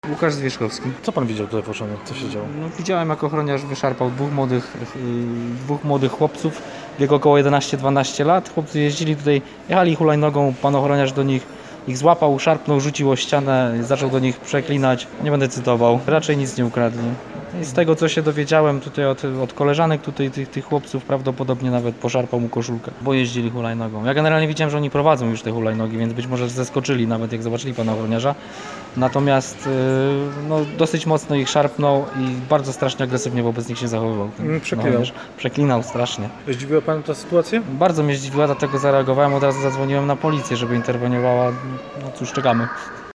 Łukasz Zwierzchowski. Co pan widział tutaj w Oszonie? Co się działo? No, widziałem, jak ochroniarz wyszarpał dwóch młodych chłopców w wieku około 11-12 lat. Chłopcy jeździli tutaj, jechali hulajnogą, pan ochroniarz do nich ich złapał, szarpnął, rzucił o ścianę, zaczął do nich przeklinać. Nie będę cytował. Raczej nic nie ukradli. I z tego, co się dowiedziałem tutaj od koleżanek tutaj tych chłopców, prawdopodobnie nawet poszarpał mu koszulkę, bo jeździli hulajnogą. Ja generalnie widziałem, że oni prowadzą już te hulajnogi, więc być może zeskoczyli nawet, jak zobaczyli pana ochroniarza. Natomiast no, dosyć mocno ich szarpnął i bardzo strasznie agresywnie wobec nich się zachowywał. Przeklinał. Przeklinał strasznie. Zdziwiła pan ta sytuacja? Bardzo mnie zdziwiła, dlatego zareagowałem, od razu zadzwoniłem na policję, żeby interweniowała. No cóż, czekamy.